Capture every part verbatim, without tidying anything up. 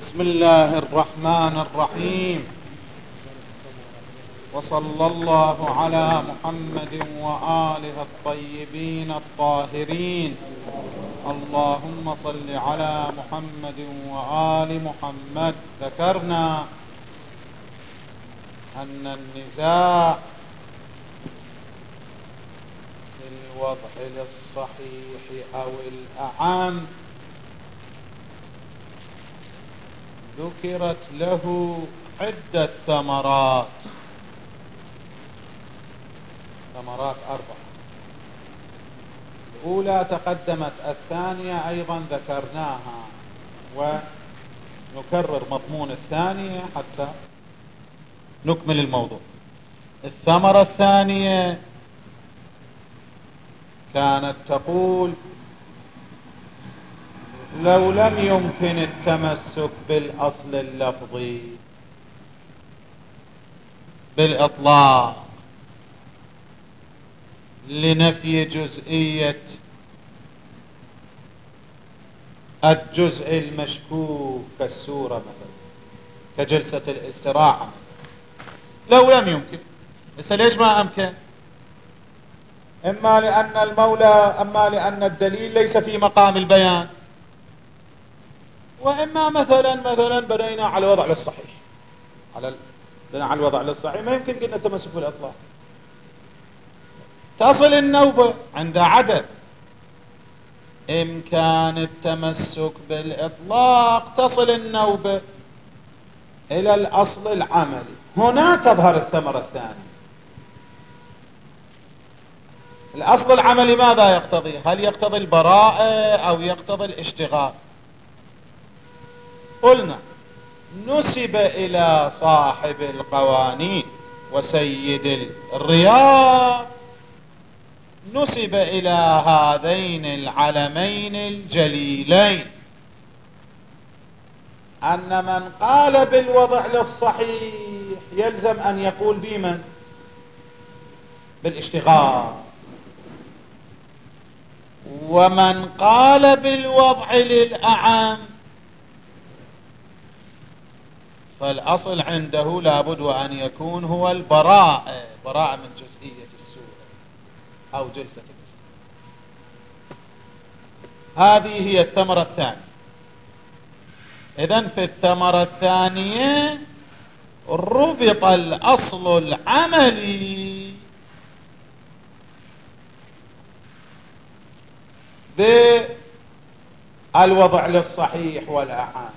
بسم الله الرحمن الرحيم، وصلى الله على محمد وآله الطيبين الطاهرين. اللهم صل على محمد وآل محمد. ذكرنا أن النزاع في الوضع للصحيح أو الأعم ذكرت له عدة ثمرات ثمرات أربعة. الأولى تقدمت، الثانية أيضا ذكرناها، ونكرر مضمون الثانية حتى نكمل الموضوع. الثمرة الثانية كانت تقول: لو لم يمكن التمسك بالأصل اللفظي بالإطلاق لنفي جزئية الجزء المشكوك كالسورة مثلا، كجلسة الاستراحة، لو لم يمكن. بس ليش ما أمكن؟ إما لأن المولى أما لأن الدليل ليس في مقام البيان، وإما مثلا مثلا بدينا على الوضع للصحيح على بدينا على الوضع للصحيح ما يمكن قلنا التمسك بالإطلاق. تصل النوبة عند عدم إمكان التمسك بالإطلاق، تصل النوبة إلى الأصل العملي. هنا تظهر الثمرة الثانية. الأصل العملي ماذا يقتضي؟ هل يقتضي البراءة أو يقتضي الاشتغال؟ قلنا نسب إلى صاحب القوانين وسيد الرياض، نسب إلى هذين العلمين الجليلين أن من قال بالوضع للصحيح يلزم أن يقول بمن؟ بالاشتغال. ومن قال بالوضع للأعم فالأصل عنده لابد أن يكون هو البراءة، براءة من جزئية السورة أو جلسة الاستراحة. هذه هي الثمرة الثانية. إذن في الثمرة الثانية ربط الأصل العملي بالوضع للصحيح والأعم.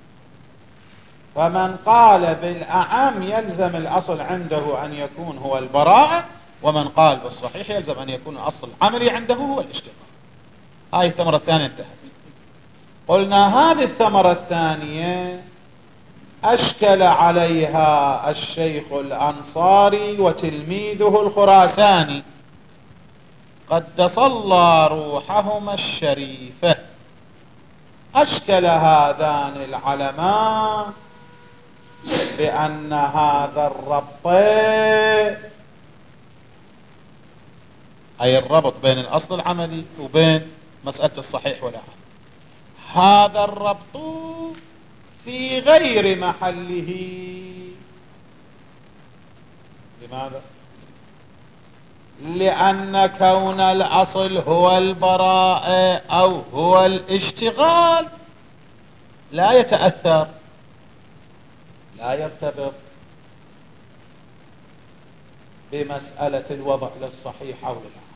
فمن قال بالأعم يلزم الأصل عنده أن يكون هو البراءة، ومن قال بالصحيح يلزم أن يكون الأصل العملي عنده هو الاشتغال. هاي الثمرة الثانية انتهت. قلنا هذه الثمرة الثانية أشكل عليها الشيخ الأنصاري وتلميذه الخراساني قدس الله روحهما الشريفة. أشكل هذان العلمان بأن هذا الربط، أي الربط بين الأصل العملي وبين مسألة الصحيح والأعم، هذا الربط في غير محله. لماذا؟ لأن كون الأصل هو البراءة أو هو الاشتغال لا يتأثر، لا يرتبط بمسألة الوضع للصحيح أو للأعم،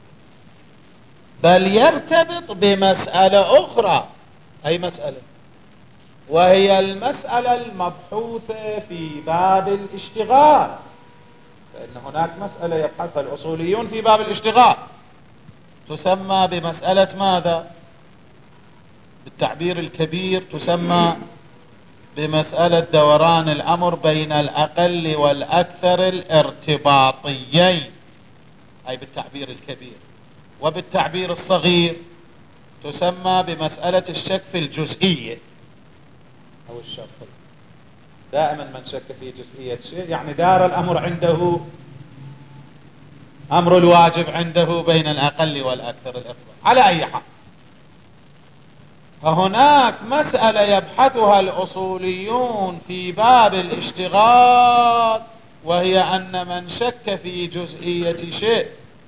بل يرتبط بمسألة أخرى. أي مسألة؟ وهي المسألة المبحوثة في باب الاشتغال. فإن هناك مسألة يبحثها الأصوليون في باب الاشتغال تسمى بمسألة ماذا؟ بالتعبير الكبير تسمى بمسألة دوران الأمر بين الأقل والأكثر الارتباطيين، أي بالتعبير الكبير. وبالتعبير الصغير تسمى بمسألة الشك في الجزئية أو الشك. دائما من شك في جزئية شيء يعني دار الأمر عنده أمر الواجب عنده بين الأقل والأكثر الارتباط. على أي حال، فهناك مسألة يبحثها الأصوليون في باب الاشتغال، وهي أن من شك في جزئية شيء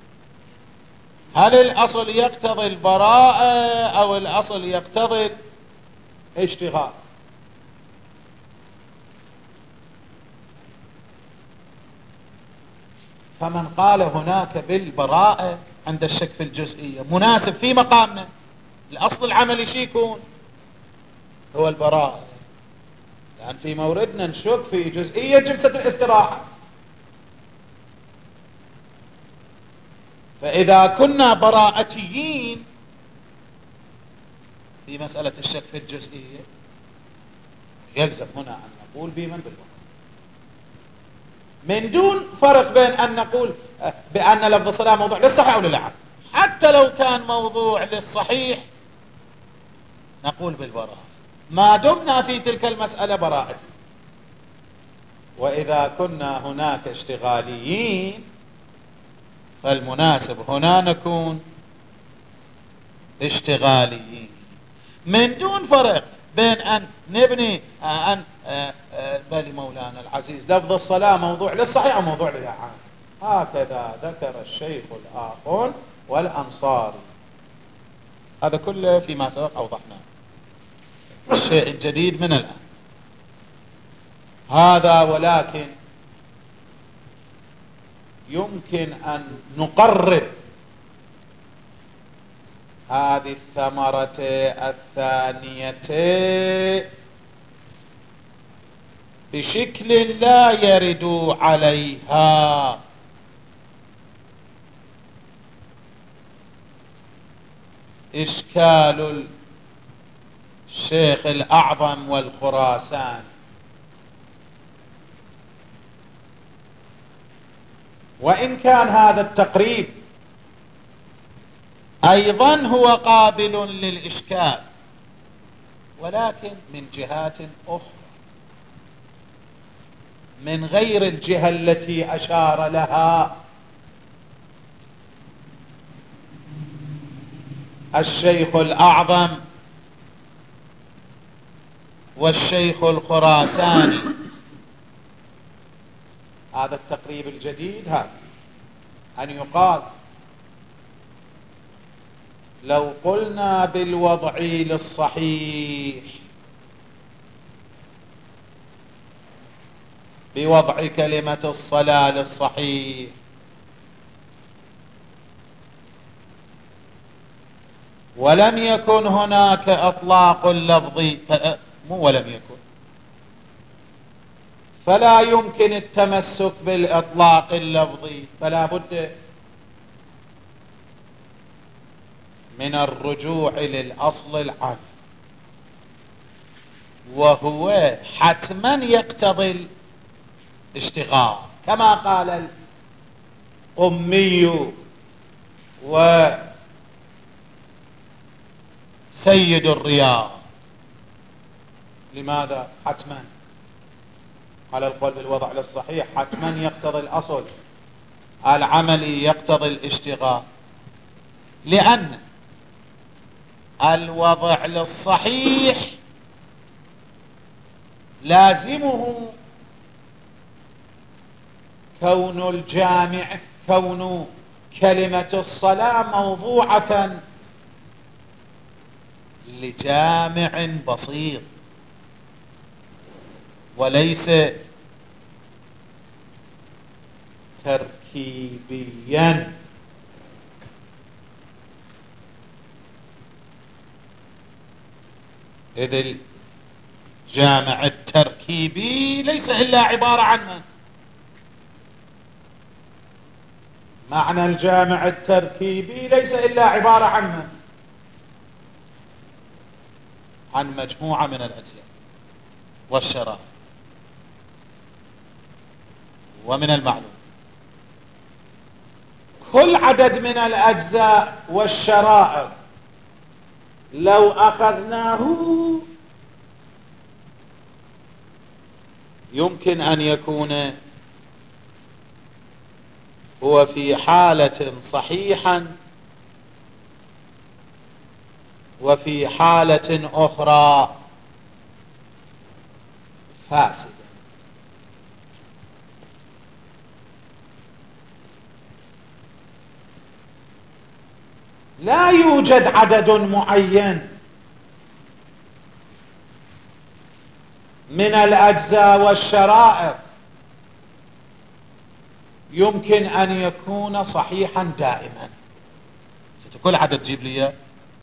هل الأصل يقتضي البراءة أو الأصل يقتضي الاشتغال. فمن قال هناك بالبراءة عند الشك في الجزئية مناسب في مقامنا، الأصل العملي شي يكون هو البراءة، لأن في موردنا نشك في جزئية جلسة الاستراحة. فإذا كنا براءتيين في مسألة الشك في الجزئية يلزم هنا أن نقول بمن بالبراءة، من دون فرق بين أن نقول بأن لفظ الصلاة موضوع للصحيح أو للعام. حتى لو كان موضوع للصحيح نقول بالبراءة ما دمنا في تلك المسألة براءة. وإذا كنا هناك اشتغاليين فالمناسب هنا نكون اشتغاليين، من دون فرق بين أن نبني أن بل مولانا العزيز لفظ الصلاة موضوع للصحيح أو موضوع للعام. هكذا ذكر الشيخ الآخر والأنصاري. هذا كله فيما سبق أوضحناه. الشيء الجديد من الآن هذا، ولكن يمكن أن نقرب هذه الثمرة الثانية بشكل لا يرد عليها. إشكال الشيخ الأعظم والخراسان. وإن كان هذا التقريب أيضا هو قابل للإشكال، ولكن من جهات أخرى من غير الجهة التي أشار لها الشيخ الأعظم والشيخ الخراساني. هذا التقريب الجديد هذا أن يقال لو قلنا بالوضع للصحيح بوضع كلمة الصلاة للصحيح ولم يكن هناك إطلاق لفظي، مو ولم يكن، فلا يمكن التمسك بالإطلاق اللفظي، فلا بد من الرجوع للأصل العام، وهو حتما يقتضي الاشتغال كما قال القمي وسيد الرياض. لماذا حتما؟ على القول بالوضع للصحيح حتما يقتضي الأصل العملي يقتضي الاشتغال، لأن الوضع للصحيح لازمه كون الجامع كون كلمة الصلاة موضوعة لجامع بسيط وليس تركيبيا. إذ الجامع التركيبي ليس إلا عبارة عن من؟ معنى الجامع التركيبي ليس إلا عبارة عن من؟ عن مجموعة من الأجزاء والشرائع. ومن المعلوم كل عدد من الأجزاء والشرائع لو أخذناه يمكن أن يكون هو في حالة صحيحا وفي حالة أخرى فاسدة. لا يوجد عدد معين من الأجزاء والشرائط يمكن أن يكون صحيحا دائما. ستقول عدد تجيب لي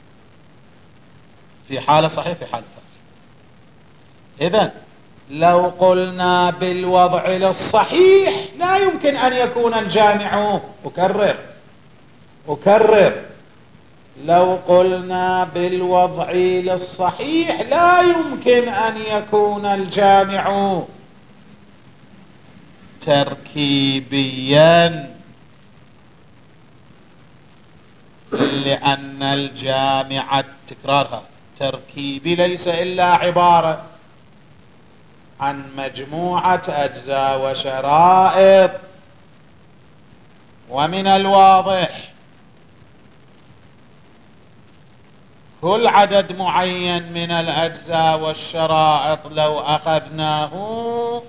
في حالة صحيح في حالة فاسد. إذن لو قلنا بالوضع للصحيح لا يمكن أن يكون الجامع، أكرر أكرر لو قلنا بالوضع للصحيح لا يمكن أن يكون الجامع تركيبيا، لأن الجامع تكرارها تركيبي ليس إلا عبارة عن مجموعة أجزاء وشرائط. ومن الواضح كل عدد معين من الأجزاء والشرائط لو أخذناه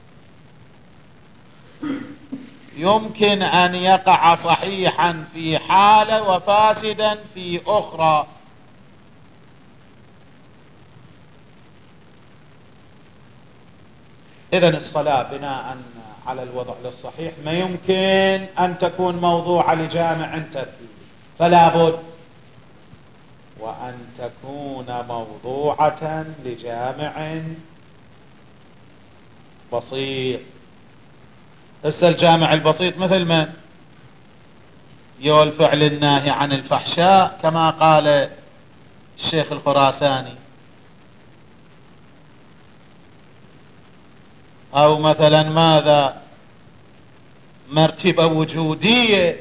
يمكن أن يقع صحيحا في حالة وفاسدا في أخرى. إذن الصلاة بناء على الوضع للصحيح ما يمكن أن تكون موضوعة لجامع تركيبي، فلا بد وأن تكون موضوعة لجامع بسيط. هسه الجامع البسيط مثل من؟ يو الفعل الناهي عن الفحشاء كما قال الشيخ الخراساني، أو مثلا ماذا مرتبة وجودية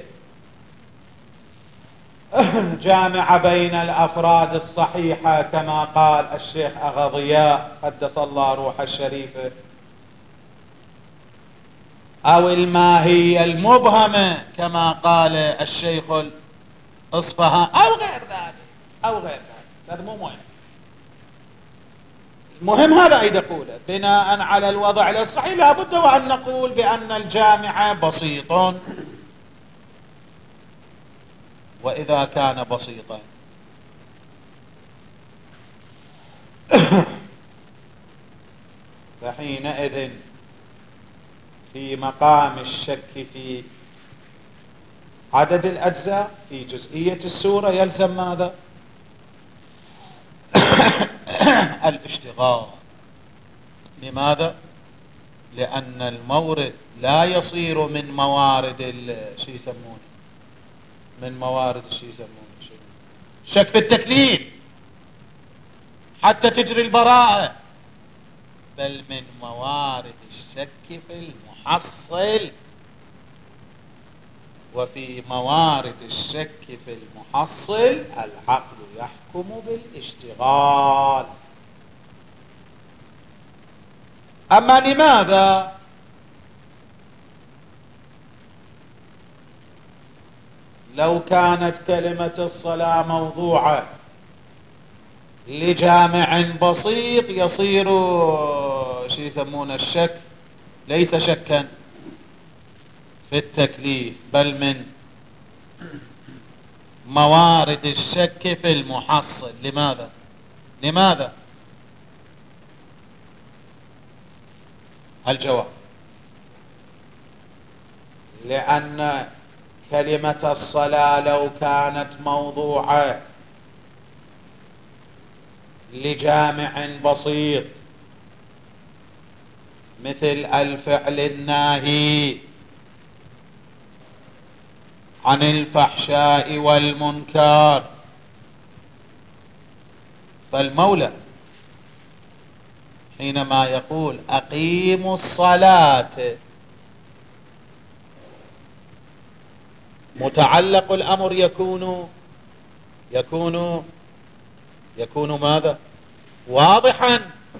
جامعة بين الأفراد الصحيحة كما قال الشيخ أغضياء قدس الله روح الشريفة، أو الماهية المبهمة كما قال الشيخ الأصفهاني، أو غير ذلك أو غير ذلك. هذا مو مهم. المهم هذا أيد أقوله بناء على الوضع الصحيح لابد وأن نقول بأن الجامع بسيط. وإذا كان بسيطا فحينئذ في مقام الشك في عدد الأجزاء في جزئية السورة يلزم ماذا؟ الاشتغال. لماذا؟ لأن المورد لا يصير من موارد شو يسمونه من موارد شو يسمونه شك في التكليف حتى تجري البراءة، بل من موارد الشك في المحصل. وفي موارد الشك في المحصل العقل يحكم بالاشتغال. أما لماذا لو كانت كلمة الصلاة موضوعة لجامع بسيط يصير شو يسمونه الشك ليس شكا في التكليف، بل من موارد الشك في المحصل. لماذا؟ لماذا؟ الجواب لأن كلمة الصلاة لو كانت موضوعة لجامع بسيط مثل الفعل الناهي عن الفحشاء والمنكر، فالمولى حينما يقول أقيموا الصلاة متعلق الأمر يكون يكون يكون ماذا؟ واضحا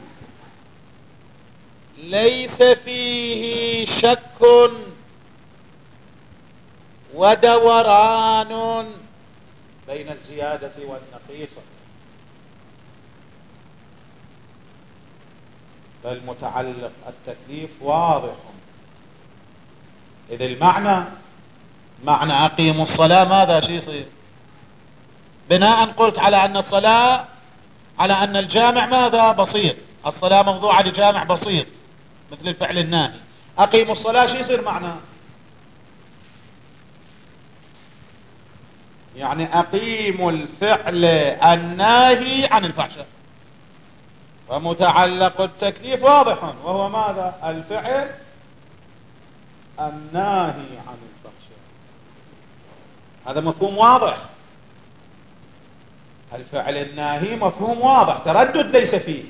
ليس فيه شك ودوران بين الزيادة والنقيصة. بل متعلق التكليف واضح. إذا المعنى معنى أقيموا الصلاة ماذا شي يصير؟ بناء قلت على أن الصلاة على أن الجامع ماذا؟ بسيط. الصلاة موضوعة لجامع بسيط مثل الفعل الناهي. أقيموا الصلاة شي يصير معنى؟ يعني أقيموا الفعل الناهي عن الفحشاء، ومتعلق التكليف واضح وهو ماذا؟ الفعل الناهي عن الفحشاء. هذا مفهوم واضح. الفعل الناهي مفهوم واضح، تردد ليس فيه.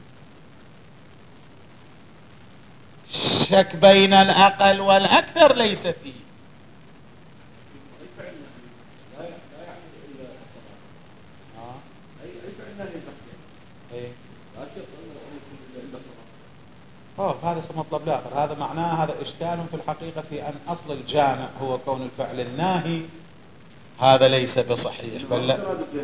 شك بين الأقل والأكثر ليس فيه. أوه هذا مطلب الآخر. هذا معناه هذا إشكال في الحقيقة في أن أصل الجامع هو كون الفعل الناهي. هذا ليس بصحيح بل لا.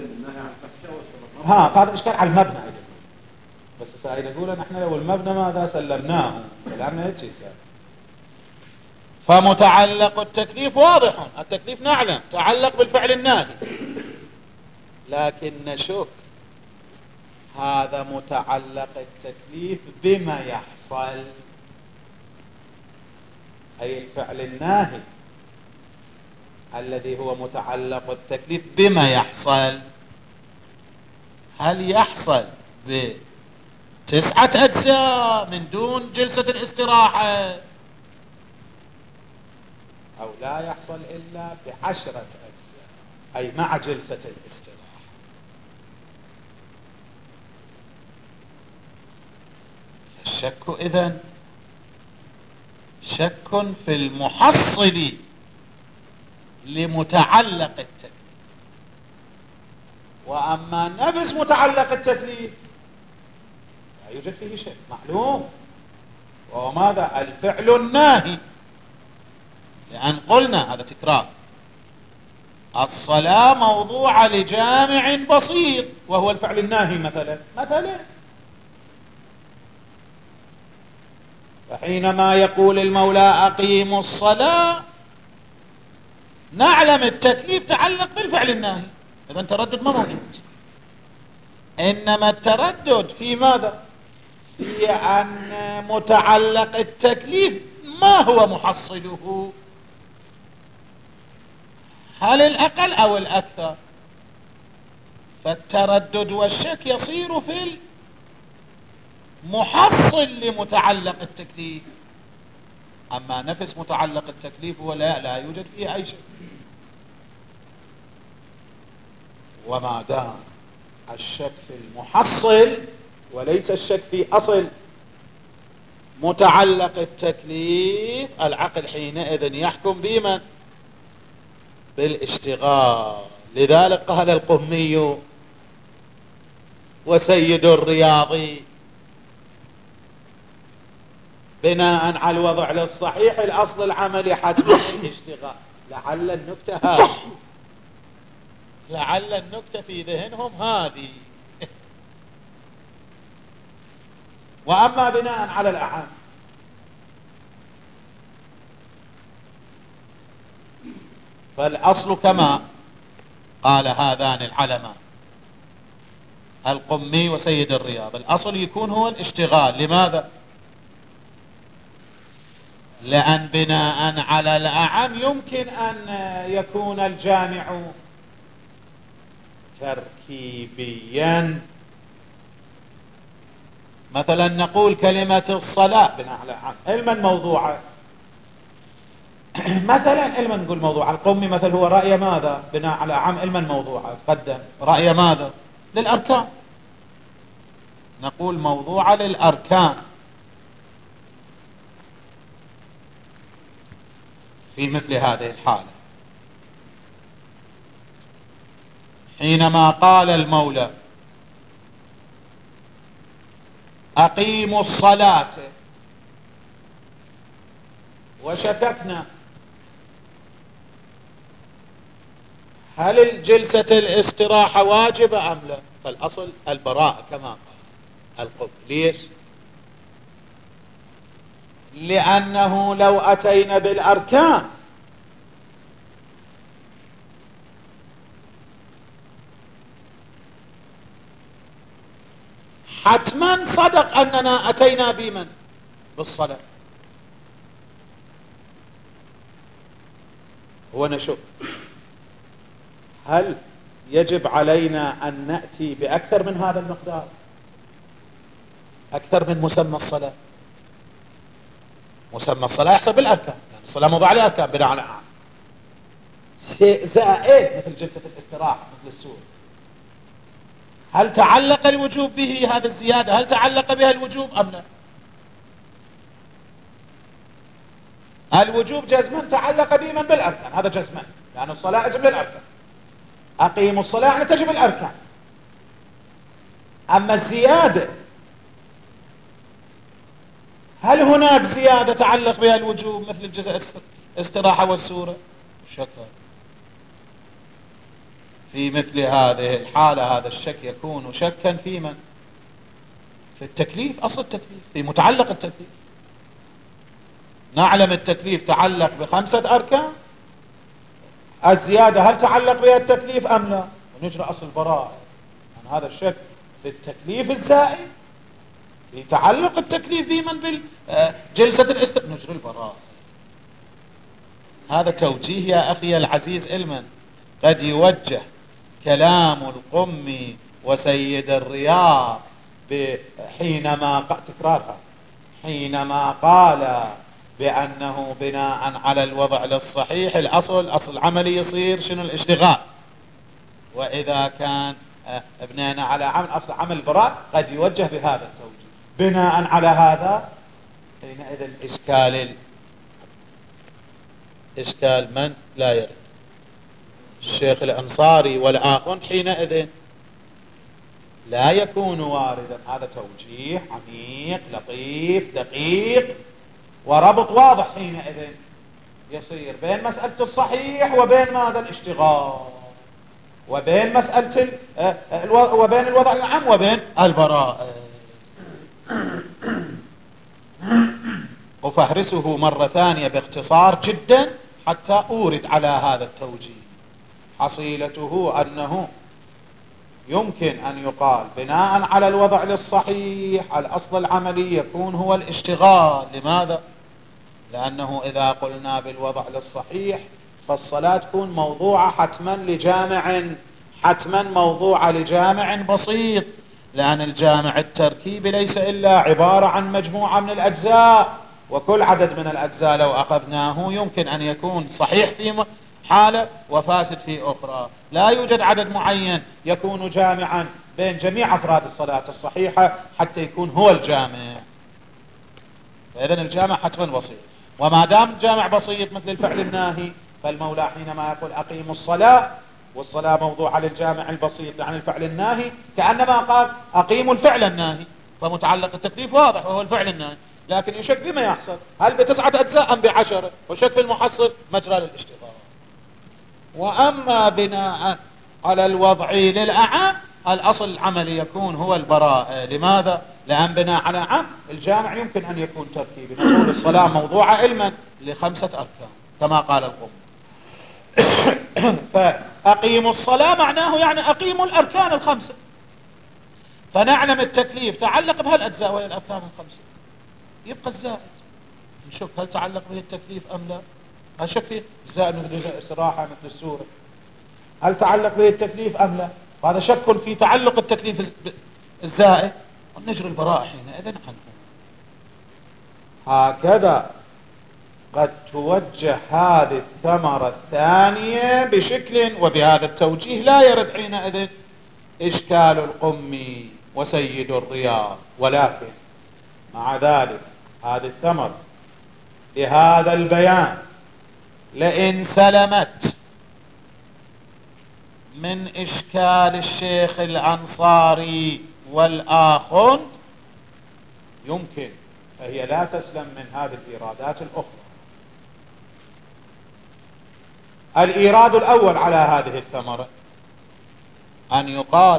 ها هذا إشكال على المبنى أيضا. بس سائل يقول نحن لو المبنى ماذا سلمناه كلامنا هيك يسأل. فمتعلق التكليف واضح. التكليف نعلم تعلق بالفعل الناهي، لكن نشك هذا متعلق التكليف بما يحصل، أي الفعل الناهي الذي هو متعلق التكليف بما يحصل. هل يحصل بتسعة أجزاء من دون جلسة الاستراحة، أو لا يحصل إلا بعشرة أجزاء أي مع جلسة الاستراحة؟ الشك إذن شك في المحصل لمتعلق التكليف. وأما نفس متعلق التكليف لا يوجد فيه شيء معلوم، وهو ماذا؟ الفعل الناهي. لأن قلنا هذا تكرار، الصلاة موضوعة لجامع بسيط وهو الفعل الناهي مثلا مثلا فحينما يقول المولى أقيموا الصلاة نعلم التكليف تعلق بالفعل الناهي، إذا تردد ما موجود. إنما التردد في ماذا؟ في أن متعلق التكليف ما هو محصله، هل الأقل أو الأكثر؟ فالتردد والشك يصير في المحصل لمتعلق التكليف. أما نفس متعلق التكليف هو لا, لا يوجد فيه أي شيء. وما دام الشك في المحصل وليس الشك في أصل متعلق التكليف، العقل حينئذ يحكم بمن؟ بالاشتغال. لذلك قال القمي وسيد الرياضي بناء على الوضع للصحيح الأصل العملي حتما الاشتغال. لعل النكتة هذه لعل النكتة في ذهنهم هذه. وأما بناء على الأعم فالأصل كما قال هذان العلمان القمي وسيد الرياض، الأصل يكون هو الاشتغال. لماذا؟ لأن بناء على الأعم يمكن أن يكون الجامع تركيبيا. مثلا نقول كلمة الصلاة بناء على الأعم علما موضوعة، مثلا علما نقول موضوع. القومي مثل هو رأي ماذا؟ بناء على عام علما موضوعة قدم رأي ماذا؟ للأركان. نقول موضوعة للأركان. في مثل هذه الحالة حينما قال المولى أقيموا الصلاة وشككنا هل الجلسة الاستراحة واجبة أم لا؟ فالأصل البراءة كما قال القبل. ليش؟ لأنه لو أتينا بالأركان حتما صدق أننا أتينا بمن؟ بالصلاة. هو نشوف هل يجب علينا أن نأتي بأكثر من هذا المقدار، أكثر من مسمى الصلاة؟ مسمى الصلاة يحسب بالأركان، يعني الصلاة موضوع على الأركان بناء على عام. شيء زائد مثل جلسة الاستراحة مثل السور، هل تعلق الوجوب به؟ هذا الزيادة هل تعلق بها الوجوب أم لا؟ الوجوب جزما تعلق به من بالأركان، هذا جزما، لأن يعني الصلاة اسم للأركان. أقيموا الصلاة يعني تجب الأركان. أما الزيادة هل هناك زيادة تعلق بها الوجوب مثل الجزء الاستراحة والسورة؟ شكرا. في مثل هذه الحالة هذا الشك يكون شكا في من؟ في التكليف، أصل التكليف، في متعلق التكليف. نعلم التكليف تعلق بخمسة أركان، الزيادة هل تعلق بها التكليف أم لا؟ ونجرى أصل براءة عن هذا الشك في التكليف الزائد، في تعلق التكليف بمن بالجلسة الاستراحة، نجري البراءة. هذا توجيه يا أخي العزيز علما قد يوجه كلام القمي وسيد الرياض حينما تكرارها حينما قال بأنه بناء على الوضع للصحيح الأصل أصل عملي يصير شنو؟ الاشتغال. وإذا كان ابنينا على عمل أصل عمل براء قد يوجه بهذا التوجيه. بناء على هذا حينئذ الإشكال إشكال من لا يرد الشيخ الأنصاري والآخر حينئذ لا يكون واردا. هذا توجيه عميق لطيف دقيق وربط واضح حينئذ يصير بين مسألة الصحيح وبين ماذا؟ الاشتغال، وبين مسألة وبين الوضع العام وبين البراءة. أفهرسه مرة ثانية باختصار جدا حتى أورد على هذا التوجيه. حصيلته أنه يمكن أن يقال بناء على الوضع للصحيح الأصل العملي يكون هو الاشتغال. لماذا؟ لأنه إذا قلنا بالوضع للصحيح فالصلاة تكون موضوعة حتما لجامع، حتما موضوعة لجامع بسيط، لأن الجامع التركيبي ليس إلا عبارة عن مجموعة من الأجزاء، وكل عدد من الأجزاء لو أخذناه يمكن أن يكون صحيح في حالة وفاسد في أخرى. لا يوجد عدد معين يكون جامعا بين جميع أفراد الصلاة الصحيحة حتى يكون هو الجامع. فإذن الجامع حتما بسيط، وما دام الجامع بسيط مثل الفعل الناهي فالمولى حينما يقول أقيموا الصلاة والصلاة موضوعة للجامع البسيط عن الفعل الناهي كأنما قال أقيموا الفعل الناهي، فمتعلق التكليف واضح وهو الفعل الناهي، لكن يشك بما يحصل هل بتسعة أجزاء أم بعشرة، وشك في المحصل مجرى للاشتغال. وأما بناء على الوضع للأعام الأصل العملي يكون هو البراءة. لماذا؟ لأن بناء على عام الجامع يمكن أن يكون تركيبي. نقول الصلاة موضوعة علما لخمسة أركان كما قال القوم. فأقيموا الصلاة معناه يعني أقيموا الأركان الخمسة، فنعلم التكليف تعلق بهالأجزاء وهي الأركان الخمسة. يبقى الزائد نشوف هل تعلق به التكليف أم لا. هالشك فيه الزائد مثل الاستراحة مثل السورة هل تعلق به التكليف أم لا. هذا شك في تعلق التكليف الزائد، ونجري البراءة حينئذ عنه. هكذا قد توجه هذه الثمرة الثانية بشكل وبهذا التوجيه لا يرد حينئذ إشكال القمي وسيد الرياض. ولكن مع ذلك هذه الثمرة لهذا البيان لئن سلمت من إشكال الشيخ الأنصاري والآخر يمكن، فهي لا تسلم من هذه الإيرادات الأخرى. الإيراد الأول على هذه الثمرة أن يقال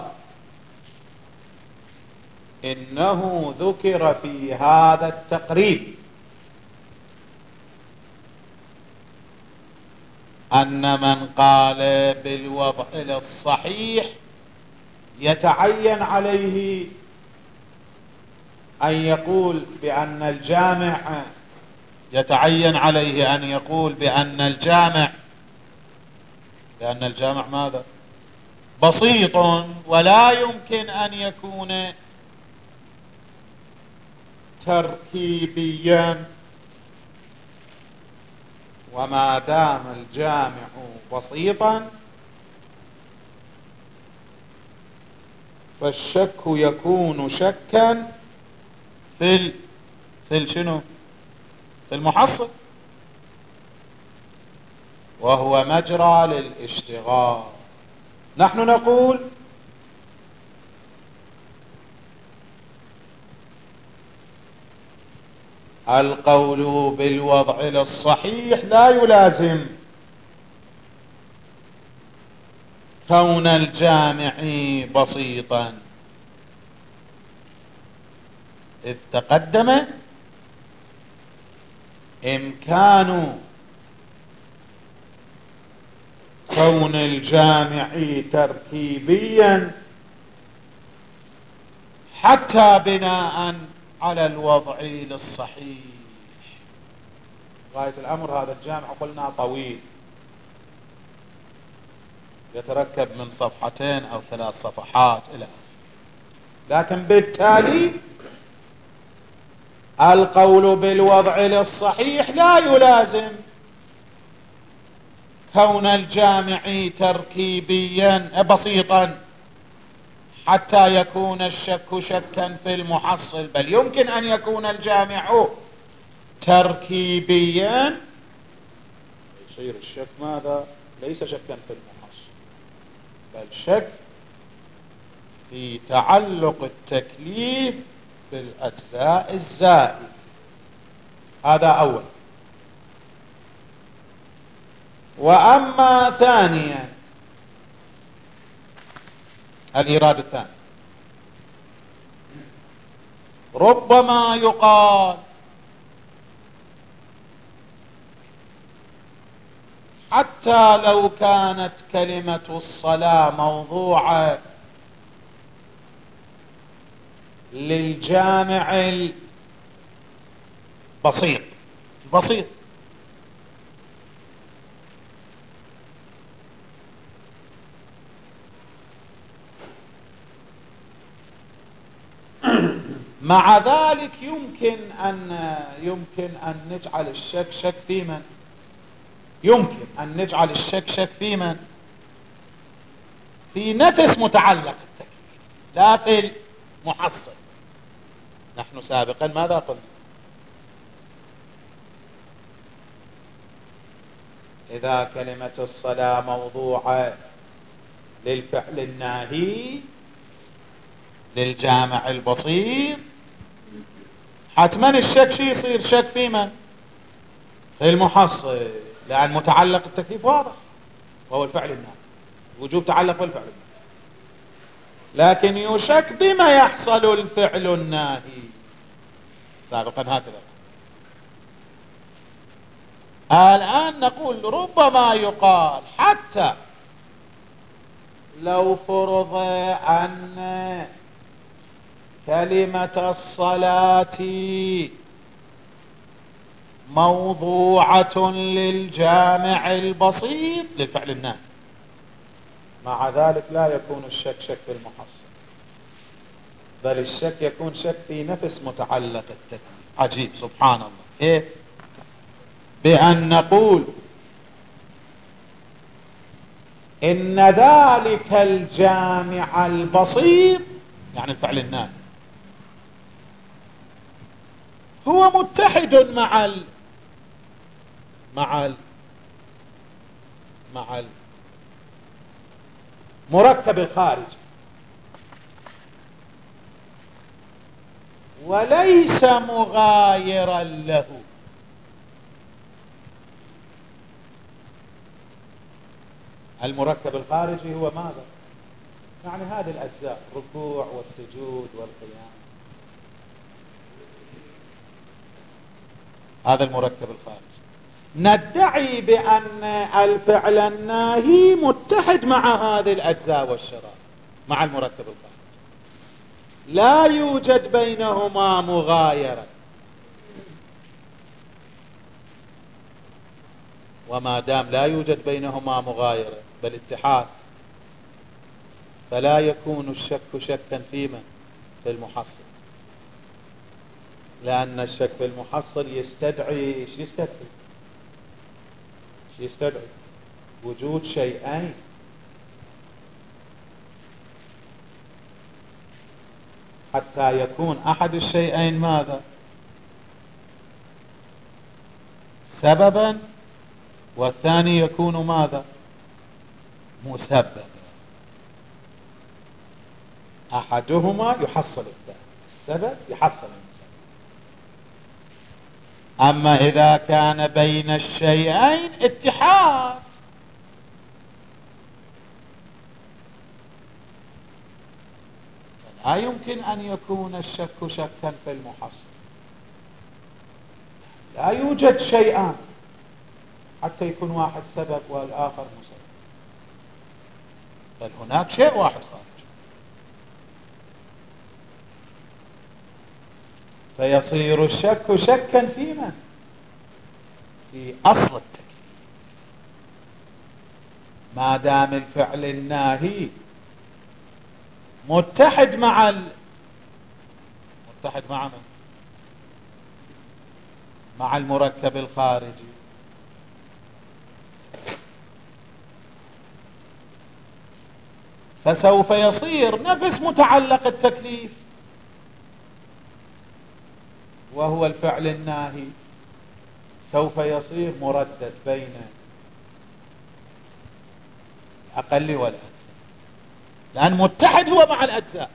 إنه ذكر في هذا التقريب أن من قال بالوضع للصحيح يتعين عليه أن يقول بأن الجامع يتعين عليه أن يقول بأن الجامع بأن الجامع ماذا؟ بسيط ولا يمكن أن يكون تركيبيا، وما دام الجامع بسيطا فالشك يكون شكا في ال... في ال... شنو في المحصل، وهو مجرى للاشتغال. نحن نقول القول بالوضع للصحيح لا يلازم كون الجامع بسيطا، إذ تقدم إمكان كون الجامع تركيبيا حتى بناء على الوضع للصحيح. غاية الأمر هذا الجامع قلنا طويل يتركب من صفحتين أو ثلاث صفحات إلى آخره، لكن بالتالي القول بالوضع للصحيح لا يلازم كون الجامع تركيبيا بسيطا حتى يكون الشك شكا في المحصل، بل يمكن أن يكون الجامع تركيبيا يصير الشك ماذا؟ ليس شكا في المحصل بل شك في تعلق التكليف بالأجزاء الزائدة. هذا أول. وأما ثانيا الإيراد الثاني، ربما يقال حتى لو كانت كلمة الصلاة موضوعة للجامع البسيط بسيط مع ذلك يمكن أن يمكن أن نجعل الشك شك في من يمكن أن نجعل الشك شك في من في نفس متعلق التكليف لا في المحصل. نحن سابقا ماذا قلنا؟ إذا كلمة الصلاة موضوعة للفعل الناهي للجامع البسيط حتما الشك شي يصير شك في من؟ في المحصل، لأن متعلق التكليف واضح وهو الفعل الناهي، وجوب تعلق بالفعل الناهي. لكن يشك بما يحصل الفعل الناهي سابقا هكذا. الآن نقول ربما يقال حتى لو فرض أن كلمة الصلاة موضوعة للجامع البسيط للفعل الناهي، مع ذلك لا يكون الشك شك في المحصل، بل الشك يكون شك في نفس متعلق التكليف. عجيب سبحان الله. إيه؟ بأن نقول إن ذلك الجامع البسيط يعني الفعل الناهي هو متحد مع ال مع ال مع المركب الخارجي وليس مغايرا له. المركب الخارجي هو ماذا؟ يعني هذه الأجزاء الركوع والسجود والقيام، هذا المركب الخارجي. ندعي بأن الفعل الناهي متحد مع هذه الأجزاء والشرائط مع المركب الخارجي، لا يوجد بينهما مغايرة. وما دام لا يوجد بينهما مغايرة بل اتحاد، فلا يكون الشك شكا في من؟ في المحصل، لأن الشك في المحصل يستدعي ايش؟ يستدعي ايش يستدعي؟ وجود شيئين، حتى يكون أحد الشيئين ماذا؟ سببا، والثاني يكون ماذا؟ مسببا. أحدهما يحصل الثاني، السبب يحصل المسبب. أما إذا كان بين الشيئين اتحاد، لا يمكن أن يكون الشك شكا في المحصل. لا يوجد شيئان حتى يكون واحد سبب والآخر مسبب، بل هناك شيء واحد خارج. فيصير الشك شكا في من؟ في أصل التكليف، ما دام الفعل الناهي متحد مع ال... متحد مع من؟ مع المركب الخارجي. فسوف يصير نفس متعلق التكليف وهو الفعل الناهي، سوف يصير مردد بين الأقل والأكثر، لأن متحد هو مع الأجزاء،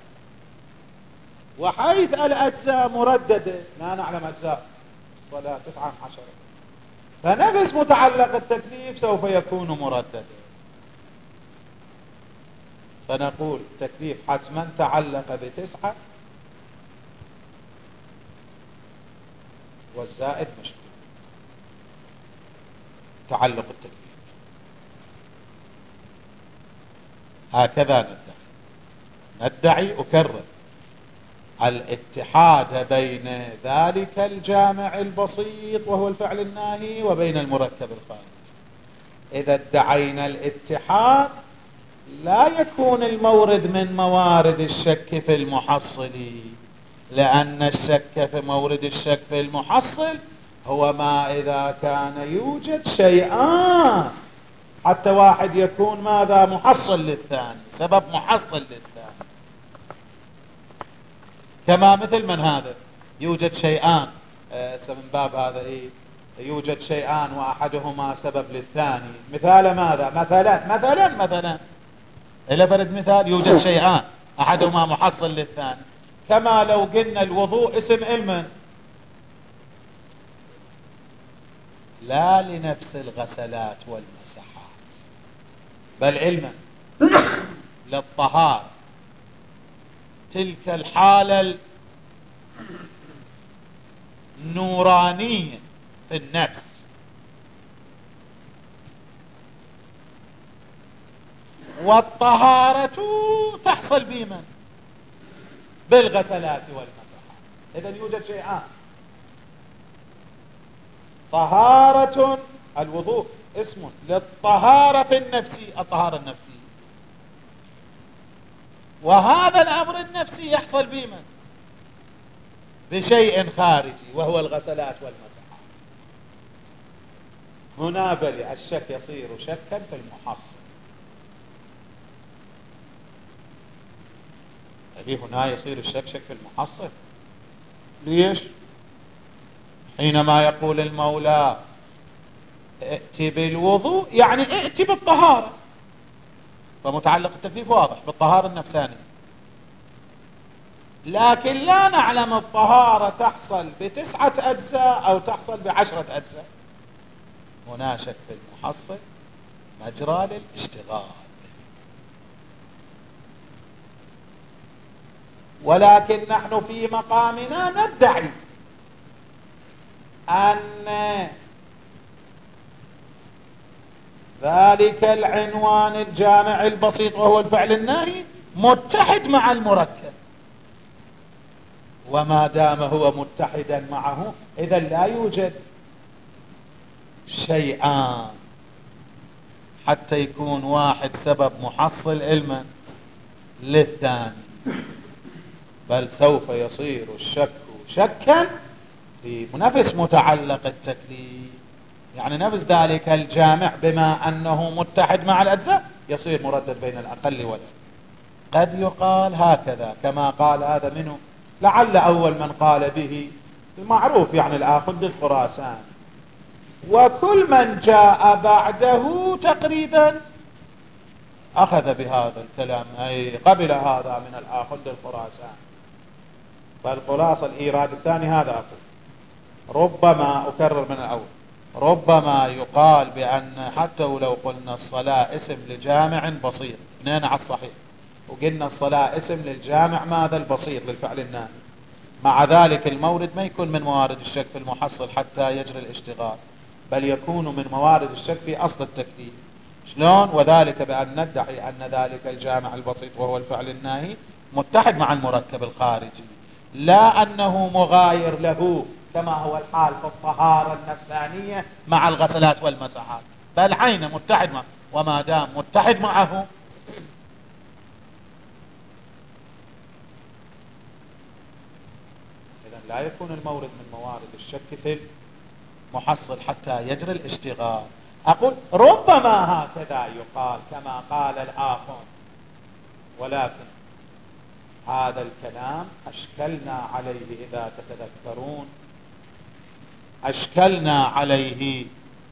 وحيث الأجزاء مرددة لا نعلم أجزاء الصلاة تسعة عشر، فنفس متعلق التكليف سوف يكون مرددا. فنقول التكليف حتما تعلق بتسعة والزائد مشكل تعلق التكليف. هكذا ندعي ندعي أكرر الاتحاد بين ذلك الجامع البسيط وهو الفعل الناهي وبين المركب الخارجي. إذا ادعينا الاتحاد لا يكون المورد من موارد الشك في المحصل، لأن الشك في مورد الشك في المحصل هو ما إذا كان يوجد شيئان حتى واحد يكون ماذا؟ محصل للثاني، سبب محصل للثاني. كما مثل من هذا يوجد شيئان آه من باب هذا إيه؟ يوجد شيئان وأحدهما سبب للثاني. مثال ماذا؟ مثلا مثلا مثلا إلى فرد مثال يوجد شيئان أحدهما محصل للثاني، كما لو قلنا الوضوء اسم علم لا لنفس الغسلات والمسحات بل علما للطهارة، تلك الحالة النورانية في النفس. والطهارة تحصل بمن؟ بالغسلات والمسحات. إذا يوجد شيئان، طهارة الوضوء اسم للطهارة النفسية، الطهارة النفسية، وهذا الأمر النفسي يحصل بمن؟ بشيء خارجي وهو الغسلات والمسحات. هنا بل الشك يصير شكا في المحصل. أبي هنا يصير الشك شك في المحصل. ليش؟ حينما يقول المولى ائت بالوضوء يعني ائت بالطهارة، فمتعلق التكليف واضح بالطهارة النفسانية، لكن لا نعلم الطهارة تحصل بتسعة أجزاء أو تحصل بعشرة أجزاء. هنا شك في المحصل مجرى للاشتغال. ولكن نحن في مقامنا ندعي أن ذلك العنوان الجامع البسيط وهو الفعل الناهي متحد مع المركب، وما دام هو متحدا معه إذا لا يوجد شيئان حتى يكون واحد سبب محصل علما للثاني، بل سوف يصير الشك شكا في نفس متعلق التكليف. يعني نفس ذلك الجامع بما أنه متحد مع الأجزاء يصير مردد بين الأقل والأكثر. قد يقال هكذا كما قال هذا منه، لعل أول من قال به المعروف يعني الآخذ الخراسان، وكل من جاء بعده تقريبا أخذ بهذا الكلام، أي قبل هذا من الآخذ الخراسان. فالخلاصة الإيراد الثاني هذا أقول ربما أكرر من الأول، ربما يقال بأن حتى ولو قلنا الصلاة اسم لجامع بسيط اثنين على الصحيح، وقلنا الصلاة اسم للجامع ماذا البسيط للفعل الناهي، مع ذلك المورد ما يكون من موارد الشك في المحصل حتى يجري الاشتغال، بل يكون من موارد الشك في أصل التكليف. شلون؟ وذلك بأن ندعي أن ذلك الجامع البسيط وهو الفعل الناهي متحد مع المركب الخارجي، لا أنه مغاير له كما هو الحال في الطهارة النفسانية مع الغسلات والمسحات، بل عين متحد معه، وما دام متحد معه إذن لا يكون المورد من موارد الشك في المحصل حتى يجري الاشتغال. أقول ربما هكذا يقال كما قال الآخر، ولكن هذا الكلام أشكلنا عليه إذا تتذكرون، أشكلنا عليه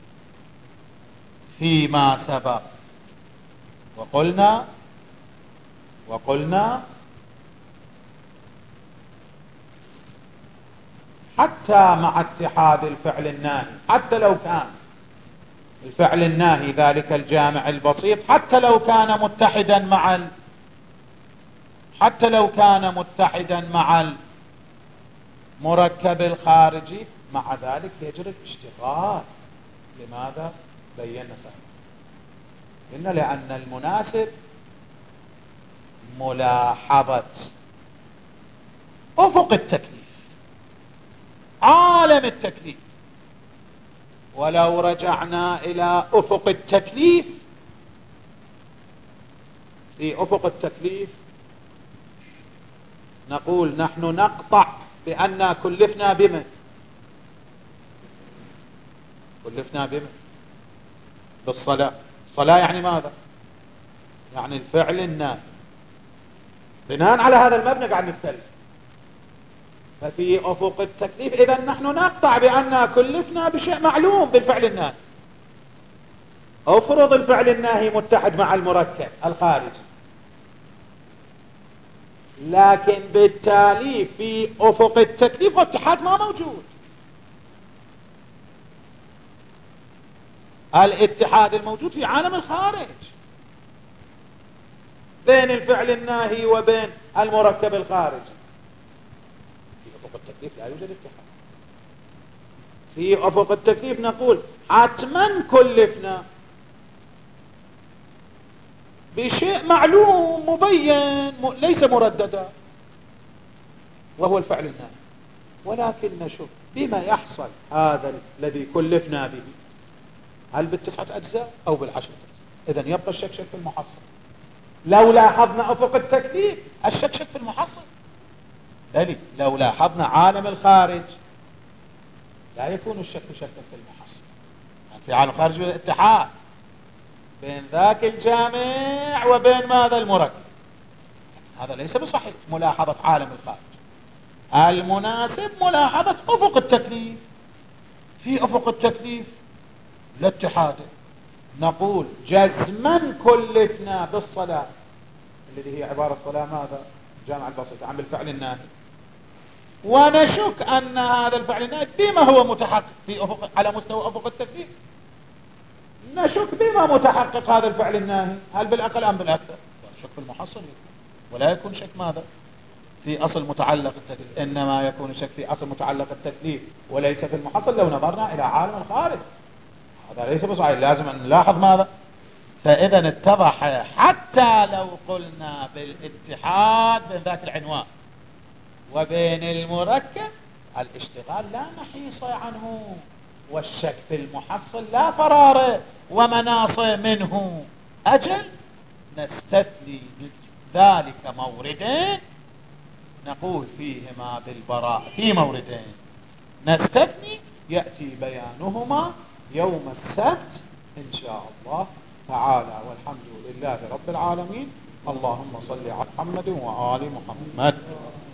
فيما سبق وقلنا وقلنا حتى مع اتحاد الفعل الناهي، حتى لو كان الفعل الناهي ذلك الجامع البسيط، حتى لو كان متحدا مع ال... حتى لو كان متحدا مع المركب الخارجي، مع ذلك يجري الاشتغال. لماذا؟ بينا سابقا إن لأن المناسب ملاحظة أفق التكليف، عالم التكليف. ولو رجعنا إلى أفق التكليف، في أفق التكليف نقول نحن نقطع بأن كلفنا بمن؟ كلفنا بمن؟ بالصلاة. الصلاة يعني ماذا؟ يعني الفعل الناهي. بناء على هذا المبنى قاعد نختلف. ففي أفق التكليف إذا نحن نقطع بأن كلفنا بشيء معلوم بالفعل الناهي. افرض الفعل الناهي متحد مع المركب الخارجي، لكن بالتالي في أفق التكليف والاتحاد ما موجود. الاتحاد الموجود في عالم الخارج بين الفعل الناهي وبين المركب الخارجي. في أفق التكليف لا يوجد اتحاد. في أفق التكليف نقول حتما كلفنا بشيء معلوم مبين ليس مرددا وهو الفعل الناهي، ولكن نشوف بما يحصل هذا الذي كلفنا به، هل بالتسعة أجزاء أو بالعشرة أجزاء. إذن يبقى الشك شك في المحصل. لو لاحظنا أفق التكليف الشك شك في المحصل، يعني لو لاحظنا عالم الخارج لا يكون الشك شك في المحصل. يعني في عالم الخارج الاتحاد بين ذاك الجامع وبين ماذا المركب، هذا ليس بصحيح ملاحظة عالم الخارج. المناسب ملاحظة أفق التكليف. في أفق التكليف الاتحاد نقول جزما كلفنا بالصلاة الذي هي عبارة الصلاة ماذا؟ جامع البسيط عن الفعل الناهي، ونشك أن هذا الفعل الناهي بما هو متحقق في أفق على مستوى أفق التكليف، نشك بما متحقق هذا الفعل الناهي، هل بالأقل أم بالأكثر؟ شك في المحصل، ولا يكون شك ماذا؟ في أصل متعلق التكليف، إنما يكون شك في أصل متعلق التكليف وليس في المحصل لو نظرنا إلى عالم الخارج. هذا ليس بصحيح. لازم أن نلاحظ ماذا؟ فإذا اتضح حتى لو قلنا بالاتحاد بين ذاك العنوان وبين المركب الاشتغال لا محيص عنه، والشك في المحصل لا فرار ومناص منه. أجل نستثني من ذلك موردين نقول فيهما بالبراء، في موردين نستثني يأتي بيانهما يوم السبت إن شاء الله تعالى، والحمد لله رب العالمين. اللهم صل على محمد وآل محمد.